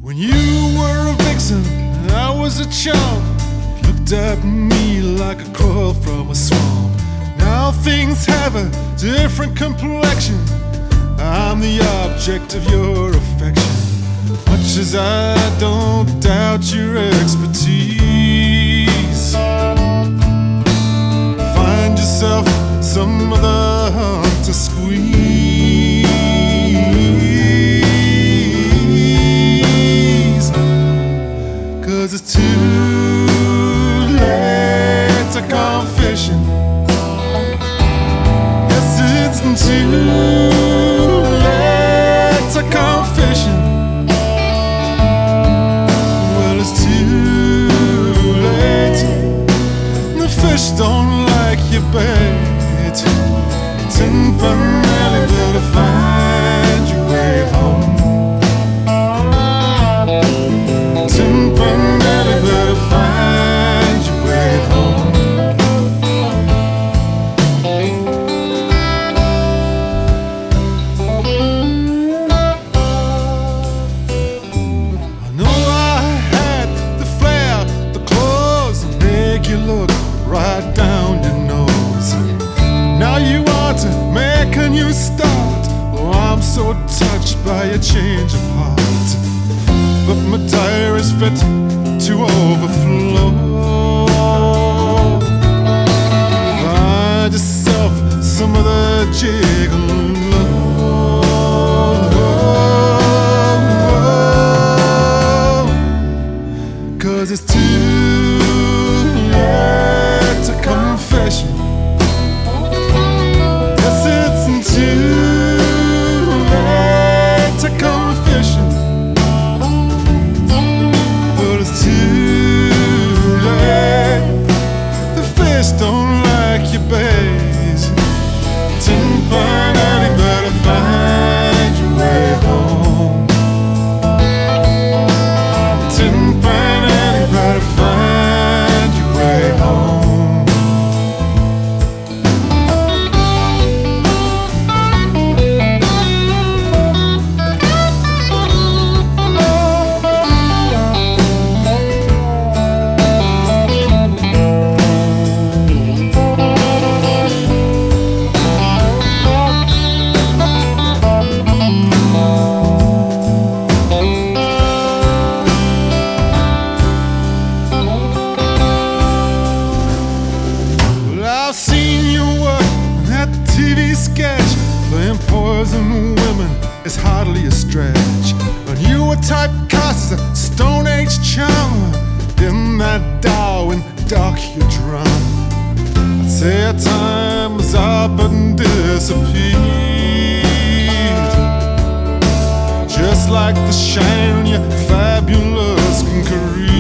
When you were a vixen and I was a chump, you looked at me like a crow from a swamp. Now things have a different complexion. I'm the object of your affection. Much as I don't doubt your expertise, find yourself some other hunt to squeeze. 'Cause it's too late to come fishing. Yes, it's too late to come fishing. Well, it's too late. The fish don't like your bait. Tin Pan Alley, better find your way home. Tin Pan Alley, better find your way home. I know I had the flair, the clothes to make you look right down your nose. Now you want to make a new start. Oh, I'm so touched by a change of heart, but my tire is fit to overflow. Find yourself some other gigolo. 'Cause it's too late to come fishing. Yes, it's too late to come fishing. But it's too late. The fish don't like your bait. Tin Pan Alley, better find your way home. Tin Pan Alley, better find your way home. I've seen you work in that TV sketch. Playing poison women is hardly a stretch. And you were typecast as a Stone Age charmer. In that Darwin docudrama, I'd say our time was up and disappeared, just like the shine on your fabulous career.